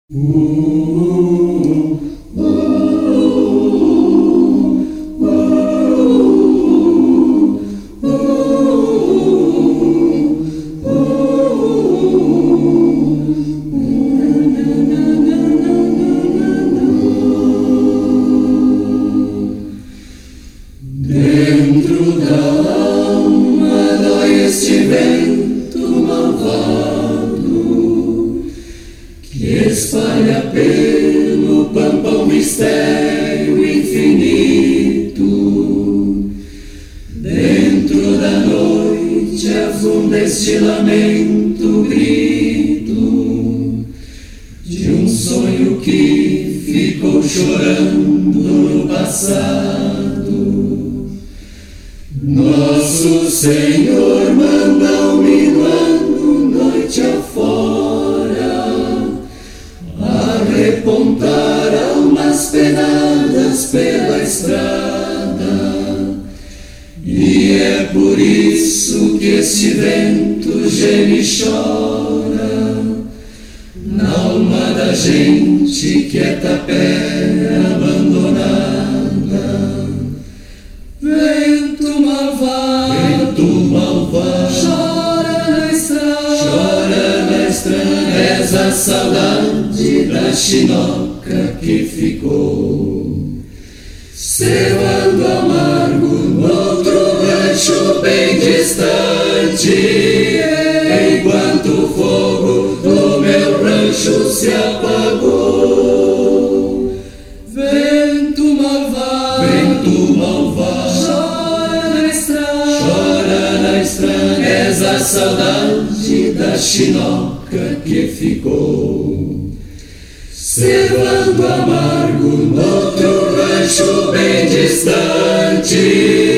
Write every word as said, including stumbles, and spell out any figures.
Dentro da alma dói este vento malvado que espalha pelo pampa um mistério infinito. Dentro da noite afunda este lamento, grito de um sonho que ficou chorando no passado. Nosso Senhor manda um minuano noite afora a repontar almas penadas pela estrada, e é por isso que este vento geme e chora na alma da gente que é tapera abandonada. Vento malvado, vento malvado, chora na estrada, chora na estrada, és a saudade da chinoca que ficou cevando amargo noutro rancho bem distante, enquanto o fogo do meu rancho se apagou. Vento malvado, vento malvado, chora na estrada, chora na estrada, és a saudade da chinoca que ficou cevando amargo noutro rancho bem distante.